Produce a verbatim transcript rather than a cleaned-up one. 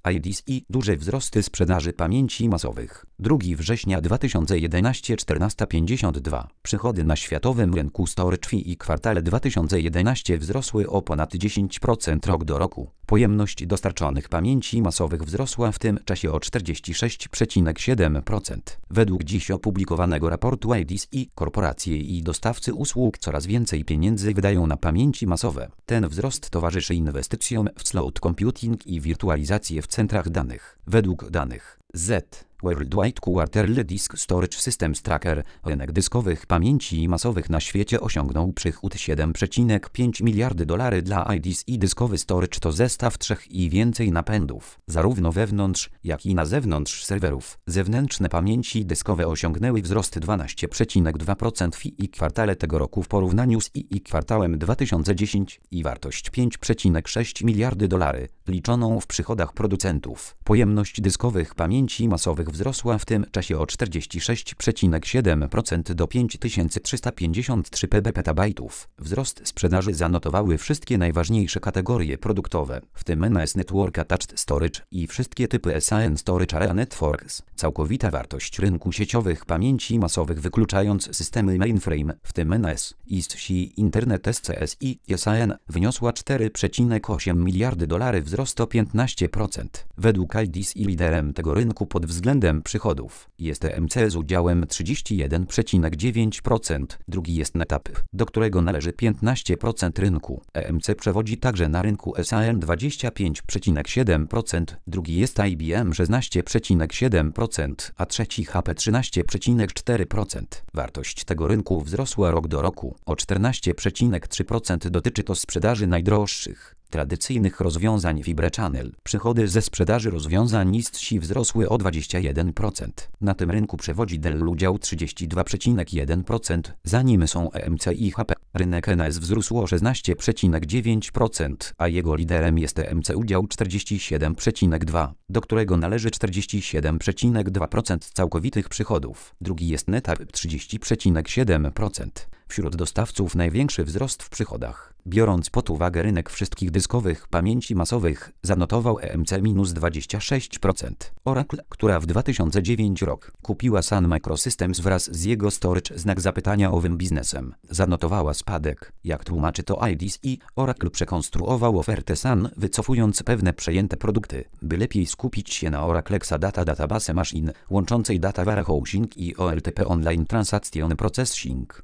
I D S I duże wzrosty sprzedaży pamięci masowych. drugiego września dwa tysiące jedenastego czternaście pięćdziesiąt dwa. Przychody na światowym rynku storage w kwartale dwa tysiące jedenastego wzrosły o ponad dziesięć procent rok do roku. Pojemność dostarczonych pamięci masowych wzrosła w tym czasie o czterdzieści sześć przecinek siedem procent. Według dziś opublikowanego raportu I D S I korporacje i dostawcy usług coraz więcej pieniędzy wydają na pamięci masowe. Ten wzrost towarzyszy inwestycjom w cloud computing i wirtualizację w centrach danych. Według danych Z Worldwide Quarterly Disk Storage Systems Tracker rynek dyskowych pamięci masowych na świecie osiągnął przychód siedem przecinek pięć miliardy dolarów dla I D S I. Dyskowy storage to zestaw trzech i więcej napędów, zarówno wewnątrz, jak i na zewnątrz serwerów. Zewnętrzne pamięci dyskowe osiągnęły wzrost dwanaście przecinek dwa procent w I kwartale tego roku w porównaniu z I kwartałem dwa tysiące dziesiątego i wartość pięć przecinek sześć miliardy dolarów, liczoną w przychodach producentów. Pojemność dyskowych pamięci masowych wzrosła w tym czasie o czterdzieści sześć przecinek siedem procent do pięć tysięcy trzysta pięćdziesiąt trzy petabajtów. Wzrost sprzedaży zanotowały wszystkie najważniejsze kategorie produktowe, w tym N A S Network Attached Storage i wszystkie typy S A N Storage Area Networks. Całkowita wartość rynku sieciowych pamięci masowych wykluczając systemy mainframe, w tym N A S, I S C I, Internet S C S i S A N, wyniosła cztery przecinek osiem miliardy dolarów, wzrost o piętnaście procent. Według I D S I liderem tego rynku pod względem przychodów jest E M C z udziałem trzydzieści jeden przecinek dziewięć procent, drugi jest NetApp, do którego należy piętnaście procent rynku. E M C przewodzi także na rynku S A N dwadzieścia pięć przecinek siedem procent, drugi jest I B M szesnaście przecinek siedem procent, a trzeci H P trzynaście przecinek cztery procent. Wartość tego rynku wzrosła rok do roku o czternaście przecinek trzy procent. Dotyczy to sprzedaży najdroższych, tradycyjnych rozwiązań Fibre Channel. Przychody ze sprzedaży rozwiązań I S C I wzrosły o dwadzieścia jeden procent. Na tym rynku przewodzi Dell udział trzydzieści dwa przecinek jeden procent, za nim są E M C i H P. Rynek N A S wzrósł o szesnaście przecinek dziewięć procent, a jego liderem jest E M C udział czterdzieści siedem przecinek dwa procent, do którego należy czterdzieści siedem przecinek dwa procent całkowitych przychodów. Drugi jest NetApp trzydzieści przecinek siedem procent. Wśród dostawców największy wzrost w przychodach, biorąc pod uwagę rynek wszystkich dyskowych pamięci masowych, zanotował E M C minus dwadzieścia sześć procent. Oracle, która w dwa tysiące dziewiątym roku kupiła Sun Microsystems wraz z jego storage znak zapytania owym biznesem, zanotowała spadek. Jak tłumaczy to I D S I, Oracle przekonstruował ofertę Sun, wycofując pewne przejęte produkty, by lepiej skupić się na Oracle Exadata Database Machine, łączącej Data Warehousing i O L T P Online Transaction Processing.